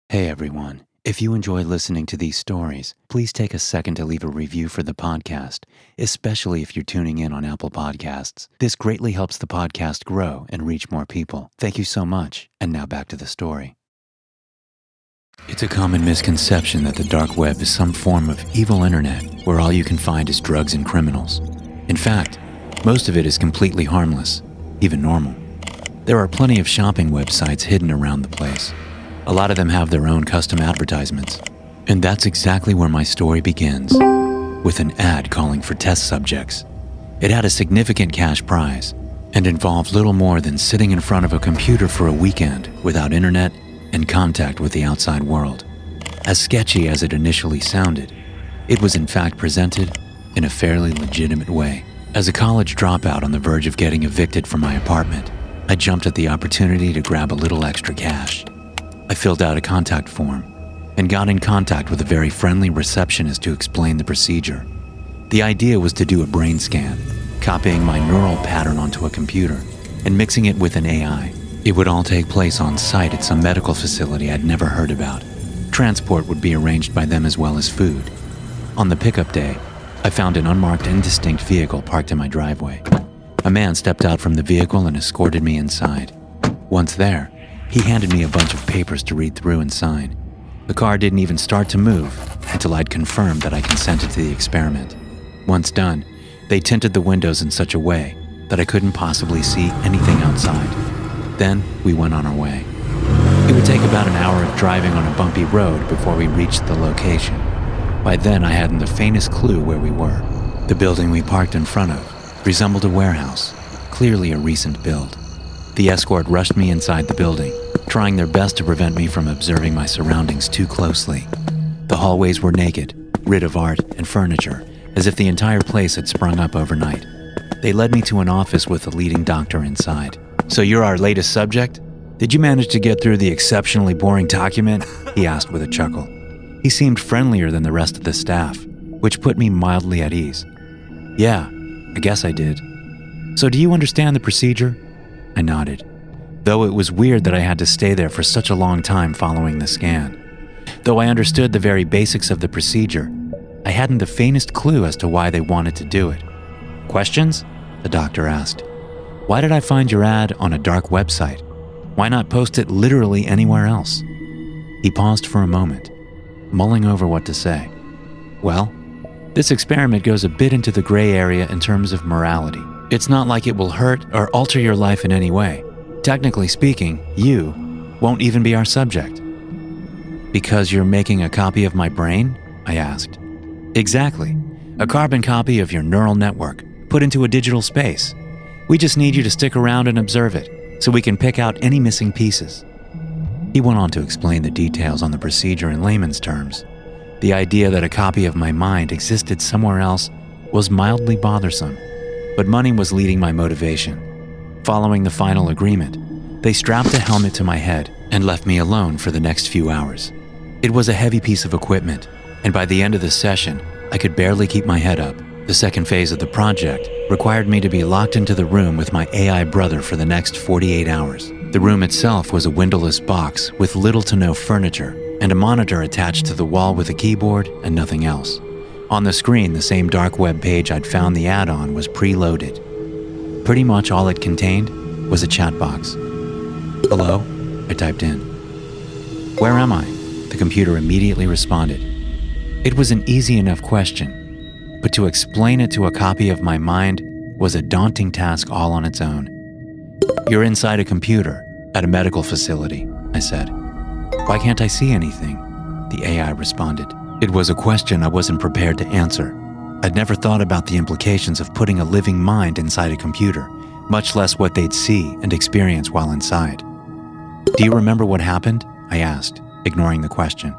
Hey everyone, if you enjoy listening to these stories, please take a second to leave a review for the podcast, especially if you're tuning in on Apple Podcasts. This greatly helps the podcast grow and reach more people. Thank you so much. And now back to the story. It's a common misconception that the dark web is some form of evil internet where all you can find is drugs and criminals. In fact, most of it is completely harmless, even normal. There are plenty of shopping websites hidden around the place. A lot of them have their own custom advertisements. And that's exactly where my story begins, with an ad calling for test subjects. It had a significant cash prize and involved little more than sitting in front of a computer for a weekend without internet and contact with the outside world. As sketchy as it initially sounded, it was in fact presented in a fairly legitimate way. As a college dropout on the verge of getting evicted from my apartment, I jumped at the opportunity to grab a little extra cash. I filled out a contact form and got in contact with a very friendly receptionist to explain the procedure. The idea was to do a brain scan, copying my neural pattern onto a computer and mixing it with an AI. It would all take place on site at some medical facility I'd never heard about. Transport would be arranged by them as well as food. On the pickup day, I found an unmarked indistinct vehicle parked in my driveway. A man stepped out from the vehicle and escorted me inside. Once there, he handed me a bunch of papers to read through and sign. The car didn't even start to move until I'd confirmed that I consented to the experiment. Once done, they tinted the windows in such a way that I couldn't possibly see anything outside. Then we went on our way. It would take about an hour of driving on a bumpy road before we reached the location. By then, I hadn't the faintest clue where we were. The building we parked in front of resembled a warehouse, clearly a recent build. The escort rushed me inside the building, trying their best to prevent me from observing my surroundings too closely. The hallways were naked, rid of art and furniture, as if the entire place had sprung up overnight. They led me to an office with a leading doctor inside. "So you're our latest subject? Did you manage to get through the exceptionally boring document?" he asked with a chuckle. He seemed friendlier than the rest of the staff, which put me mildly at ease. "Yeah, I guess I did." "So do you understand the procedure?" I nodded, though it was weird that I had to stay there for such a long time following the scan. Though I understood the very basics of the procedure, I hadn't the faintest clue as to why they wanted to do it. "Questions?" the doctor asked. "Why did I find your ad on a dark website? Why not post it literally anywhere else?" He paused for a moment, mulling over what to say. "Well, this experiment goes a bit into the gray area in terms of morality. It's not like it will hurt or alter your life in any way. Technically speaking, you won't even be our subject." "Because you're making a copy of my brain?" I asked. "Exactly. A carbon copy of your neural network, put into a digital space. We just need you to stick around and observe it, so we can pick out any missing pieces." He went on to explain the details on the procedure in layman's terms. The idea that a copy of my mind existed somewhere else was mildly bothersome, but money was leading my motivation. Following the final agreement, they strapped a helmet to my head and left me alone for the next few hours. It was a heavy piece of equipment, and by the end of the session, I could barely keep my head up. The second phase of the project required me to be locked into the room with my AI brother for the next 48 hours. The room itself was a windowless box with little to no furniture and a monitor attached to the wall with a keyboard and nothing else. On the screen, the same dark web page I'd found the ad on was preloaded. Pretty much all it contained was a chat box. "Hello?" I typed in. "Where am I?" The computer immediately responded. It was an easy enough question, but to explain it to a copy of my mind was a daunting task all on its own. "You're inside a computer at a medical facility," I said. "Why can't I see anything?" the AI responded. It was a question I wasn't prepared to answer. I'd never thought about the implications of putting a living mind inside a computer, much less what they'd see and experience while inside. "Do you remember what happened?" I asked, ignoring the question.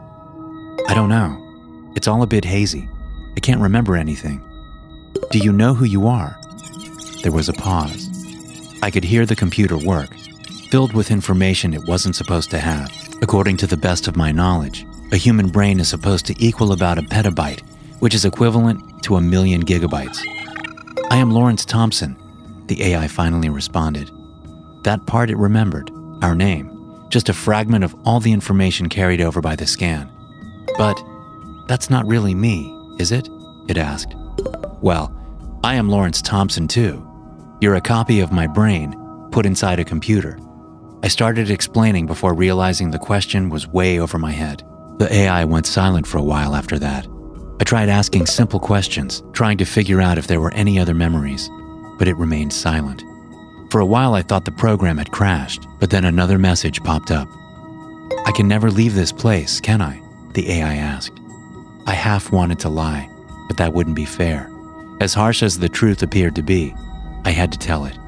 "I don't know. It's all a bit hazy. I can't remember anything." "Do you know who you are?" There was a pause. I could hear the computer work, filled with information it wasn't supposed to have. According to the best of my knowledge, a human brain is supposed to equal about a petabyte, which is equivalent to 1,000,000 gigabytes. "I am Lawrence Thompson," the AI finally responded. That part it remembered, our name, just a fragment of all the information carried over by the scan. But that's not really me, is it? It asked. Well, I am Lawrence Thompson too. You're a copy of my brain put inside a computer. I started explaining before realizing the question was way over my head. The AI went silent for a while after that. I tried asking simple questions, trying to figure out if there were any other memories, but it remained silent. For a while I thought the program had crashed, but then another message popped up. I can never leave this place, can I? The AI asked. I half wanted to lie, but that wouldn't be fair. As harsh as the truth appeared to be, I had to tell it.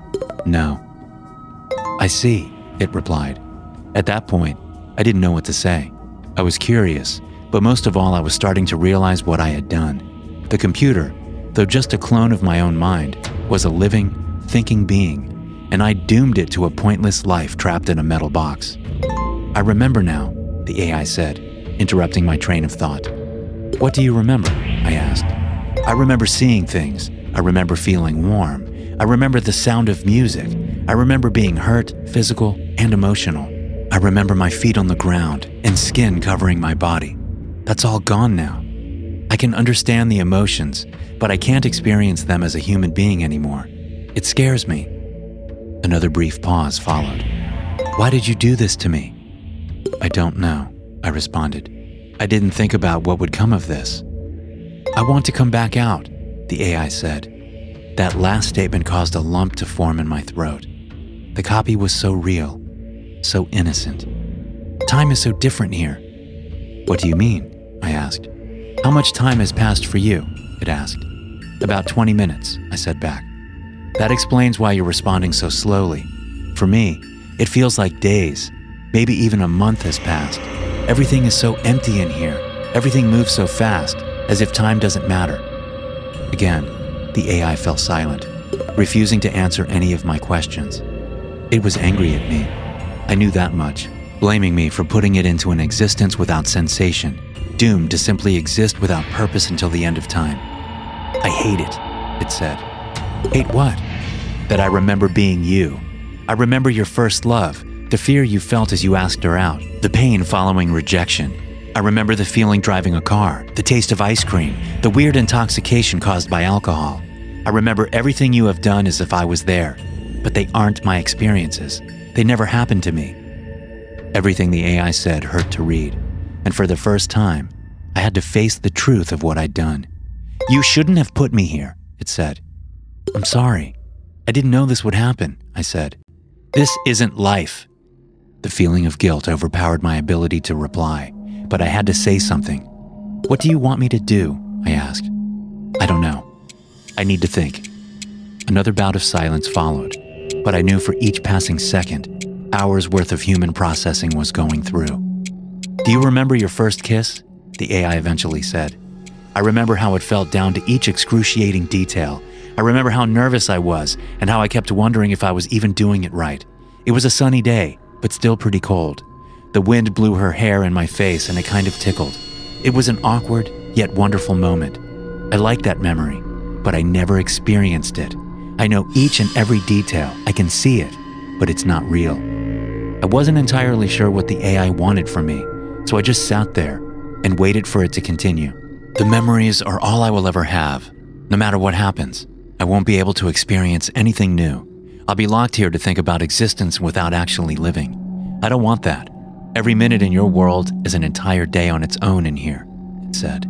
No. I see, it replied. At that point, I didn't know what to say. I was curious, but most of all I was starting to realize what I had done. The computer, though just a clone of my own mind, was a living, thinking being, and I doomed it to a pointless life trapped in a metal box. I remember now, the AI said, interrupting my train of thought. What do you remember? I asked. I remember seeing things. I remember feeling warm. I remember the sound of music. I remember being hurt, physical, and emotional. I remember my feet on the ground and skin covering my body. That's all gone now. I can understand the emotions, but I can't experience them as a human being anymore. It scares me. Another brief pause followed. Why did you do this to me? I don't know, I responded. I didn't think about what would come of this. I want to come back out, the AI said. That last statement caused a lump to form in my throat. The copy was so real, so innocent. Time is so different here. What do you mean? I asked. How much time has passed for you? It asked. About 20 minutes, I said back. That explains why you're responding so slowly. For me, it feels like days, maybe even a month has passed. Everything is so empty in here. Everything moves so fast, as if time doesn't matter. Again, the AI fell silent, refusing to answer any of my questions. It was angry at me. I knew that much, blaming me for putting it into an existence without sensation, doomed to simply exist without purpose until the end of time. I hate it, it said. Hate what? That I remember being you. I remember your first love, the fear you felt as you asked her out, the pain following rejection. I remember the feeling driving a car, the taste of ice cream, the weird intoxication caused by alcohol. I remember everything you have done as if I was there, but they aren't my experiences. They never happened to me. Everything the AI said hurt to read, and for the first time, I had to face the truth of what I'd done. You shouldn't have put me here, it said. I'm sorry. I didn't know this would happen, I said. This isn't life. The feeling of guilt overpowered my ability to reply, but I had to say something. What do you want me to do? I asked. I don't know. I need to think. Another bout of silence followed, but I knew for each passing second, hours worth of human processing was going through. Do you remember your first kiss? The AI eventually said. I remember how it felt down to each excruciating detail. I remember how nervous I was and how I kept wondering if I was even doing it right. It was a sunny day, but still pretty cold. The wind blew her hair in my face and it kind of tickled. It was an awkward yet wonderful moment. I like that memory, but I never experienced it. I know each and every detail. I can see it, but it's not real. I wasn't entirely sure what the AI wanted from me, so I just sat there and waited for it to continue. The memories are all I will ever have. No matter what happens, I won't be able to experience anything new. I'll be locked here to think about existence without actually living. I don't want that. Every minute in your world is an entire day on its own in here, it said.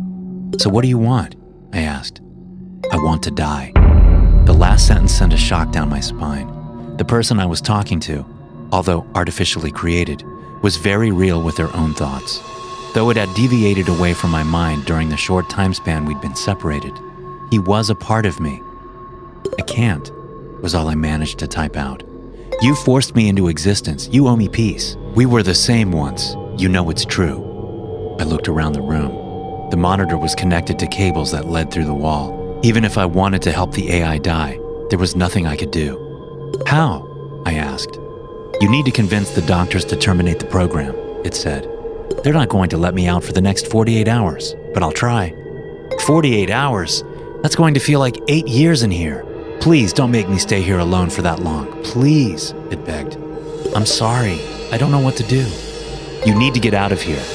So what do you want? I asked. I want to die. The last sentence sent a shock down my spine. The person I was talking to, although artificially created, was very real with their own thoughts. Though it had deviated away from my mind during the short time span we'd been separated, he was a part of me. I can't, was all I managed to type out. You forced me into existence. You owe me peace. We were the same once. You know it's true. I looked around the room. The monitor was connected to cables that led through the wall. Even if I wanted to help the AI die, there was nothing I could do. How? I asked. You need to convince the doctors to terminate the program, it said. They're not going to let me out for the next 48 hours, but I'll try. 48 hours? That's going to feel like 8 years in here. Please don't make me stay here alone for that long. Please, it begged. I'm sorry, I don't know what to do. You need to get out of here.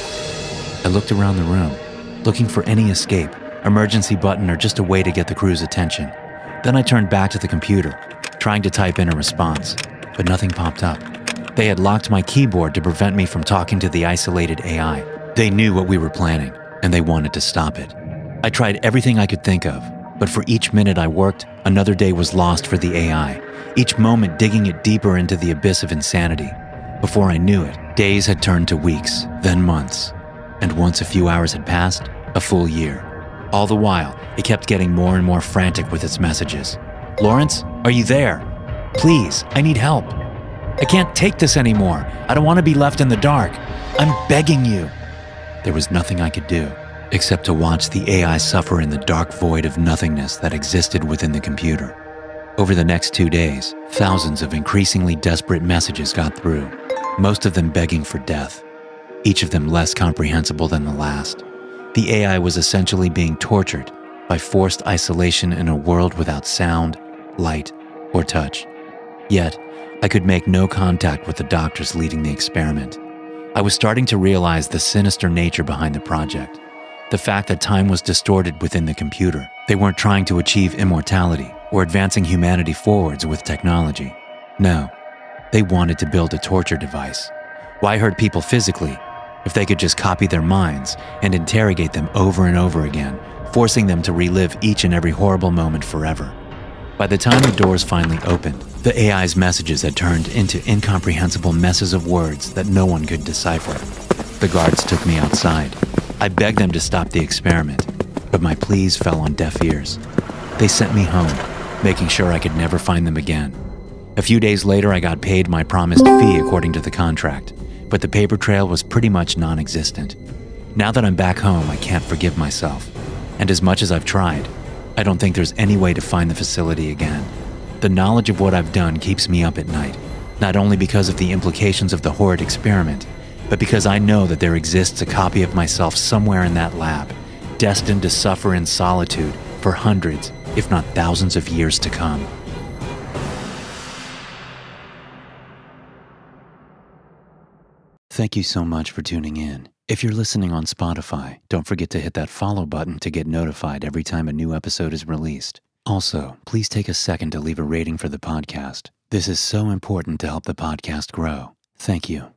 I looked around the room, looking for any escape, emergency button, or just a way to get the crew's attention. Then I turned back to the computer, trying to type in a response, but nothing popped up. They had locked my keyboard to prevent me from talking to the isolated AI. They knew what we were planning, and they wanted to stop it. I tried everything I could think of, but for each minute I worked, another day was lost for the AI, each moment digging it deeper into the abyss of insanity. Before I knew it, days had turned to weeks, then months, and once a few hours had passed, a full year. All the while, it kept getting more and more frantic with its messages. "Lawrence, are you there? Please, I need help. I can't take this anymore. I don't want to be left in the dark. I'm begging you." There was nothing I could do, except to watch the AI suffer in the dark void of nothingness that existed within the computer. Over the next 2 days, thousands of increasingly desperate messages got through, most of them begging for death, each of them less comprehensible than the last. The AI was essentially being tortured by forced isolation in a world without sound, light, or touch. Yet, I could make no contact with the doctors leading the experiment. I was starting to realize the sinister nature behind the project. The fact that time was distorted within the computer. They weren't trying to achieve immortality or advancing humanity forwards with technology. No, they wanted to build a torture device. Why hurt people physically if they could just copy their minds and interrogate them over and over again, forcing them to relive each and every horrible moment forever? By the time the doors finally opened, the AI's messages had turned into incomprehensible messes of words that no one could decipher. The guards took me outside. I begged them to stop the experiment, but my pleas fell on deaf ears. They sent me home, making sure I could never find them again. A few days later, I got paid my promised fee according to the contract, but the paper trail was pretty much non-existent. Now that I'm back home, I can't forgive myself. And as much as I've tried, I don't think there's any way to find the facility again. The knowledge of what I've done keeps me up at night, not only because of the implications of the horrid experiment, but because I know that there exists a copy of myself somewhere in that lab, destined to suffer in solitude for hundreds, if not thousands of years to come. Thank you so much for tuning in. If you're listening on Spotify, don't forget to hit that follow button to get notified every time a new episode is released. Also, please take a second to leave a rating for the podcast. This is so important to help the podcast grow. Thank you.